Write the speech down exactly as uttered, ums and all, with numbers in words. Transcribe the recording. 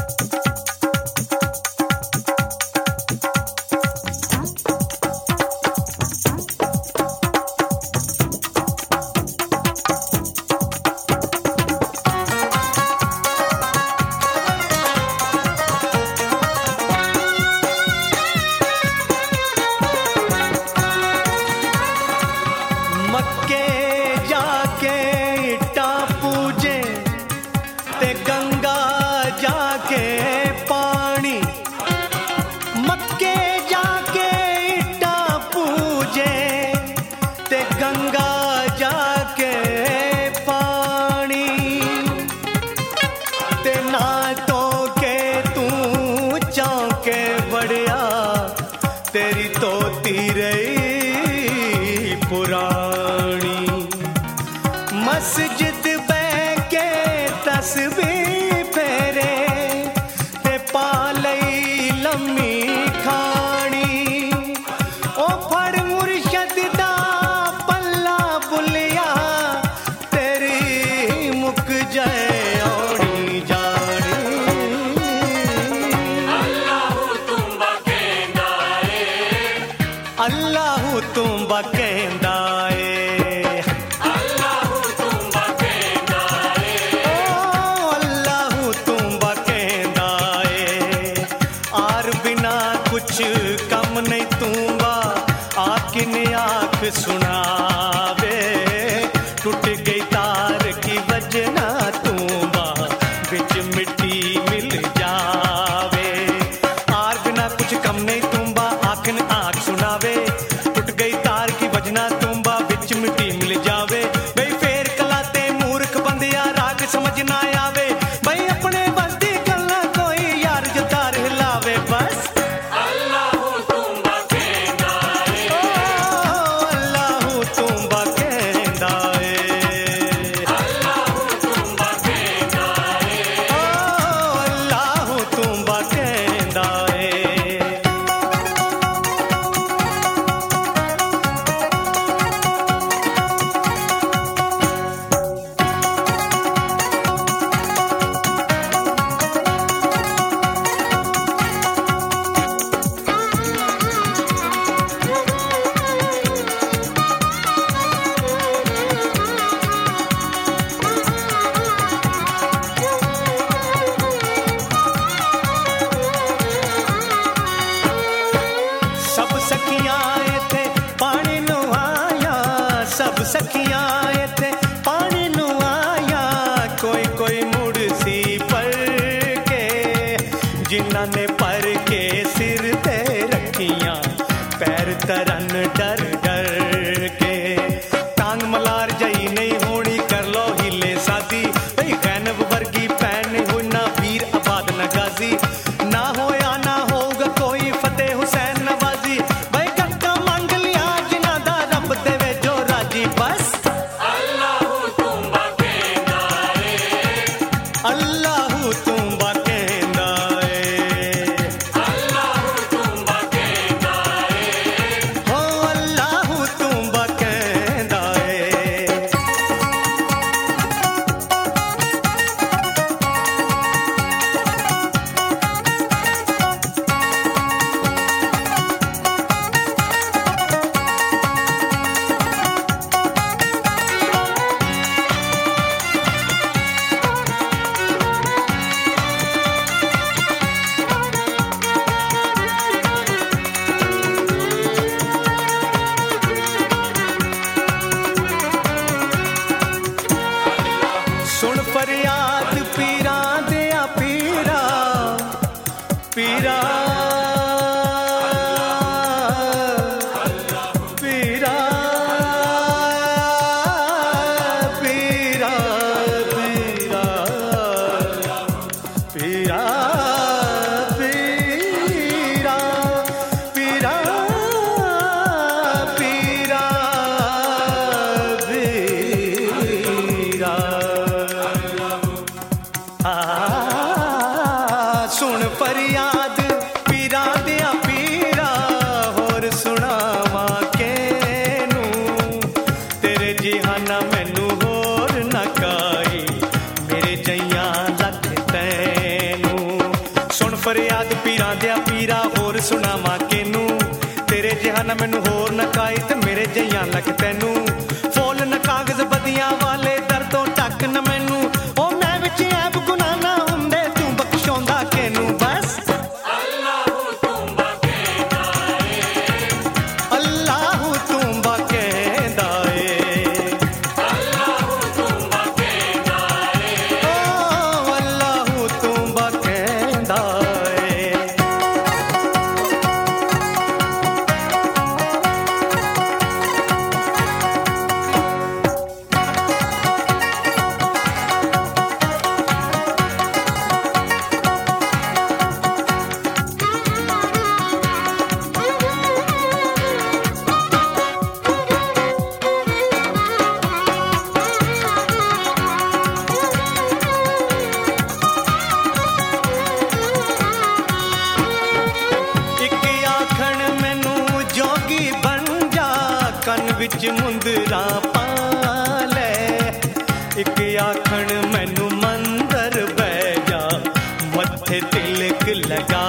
मस्जिद बैके तस्बीह फेरे ते पालई लम्मी खानी ओ फड़ मुर्शद दा पल्ला बुलिया तेरी मुक जाए औनी जानी अल्लाहु तुम्बा कहंदा ए अल्लाहु तुम्बा कहंदा ए कम नहीं तूंबा आकिन आँख सुनावे टूट गई तार की वजना तूंबा बिच मिट्टी मिल जावे आर बिना कुछ कम नहीं तूंबा आकिन आँख सुनावे टूट गई तार की वजना तूंबा बिच मिट्टी मिल जावे भाई फेर कलाते मूर्ख बंदिया राग समझ ना आवे भाई अपने बंदी गल्ला कोई यार जतार हिलावे बस सखियां थे पानी नु आया कोई कोई मुड़सी पर के जिन्ना ने पर के सिर ते रखियां पैर तरन डर डर के टांग मलार जाई नहीं होनी कर लो हिले सादी भाई गैनब वर्गी पैन हुई ना वीर आबाद न गाजी ना होया ना होगा कोई फतेह हुसैन नवाजी भाई कक्का मांग लिया जिना दा रब देवे जो राजी बस अल्लाहु तुम्बा कहंदा ए अल्लाहु तुम्बा कहंदा ए अल्लाहु तुम्बा कहंदा ए हो अल्लाहु तुम्बा कहंदा ए सुन फरियाद पीरा दिया पीरा पीरा पीरा पीरा पीरा पीरा पीरा पीरा पीरा पीरा आ, सुन फरियाद पीरा दिया पीरा होर सुनावा केनू तेरे जिहाना मैनू होर ना काई मेरे जइया लख तैनू फरियाद पीरां दिया पीरा होर सुनावा केनू तेरे जिहा ना मैनू होर ना काई ते मेरे जिहा लग तैनू फुल न कागज बदियां वाले दर तो टक न मैनू ओ मैं विच ऐब गुनाह ना हुंदे तू बख्शोंदा केनू बस अल्लाहू तुंबा कहंदा ए अल्लाहू तुंबा कहंदा ए अल्लाहू तुंबा कहंदा ए ओ अल्लाहू तुंबा कहंदा ए ਇੱਕ ਆਖਣ ਮੈਨੂੰ ਜੋਗੀ ਬਣ ਜਾ ਕੰਨ ਵਿੱਚ ਮੁੰਦਰਾ ਪਾ ਲੈ ਇੱਕ ਆਖਣ ਮੈਨੂੰ ਮੰਦਰ ਬਹਿ ਜਾ ਮੱਥੇ ਤਿਲਕ ਲਗਾ